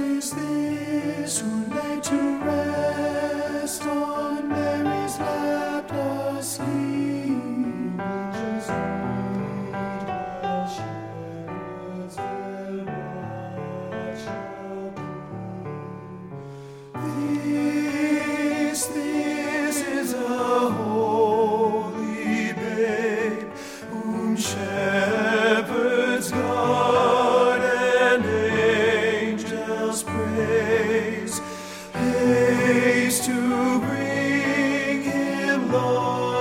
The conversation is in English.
is this who laid to rest on Mary's lap does sleep? Angels lead while shepherds their watch upon. This is a holy babe, whom shepherds guard and angels praise. Haste to bring him, Lord.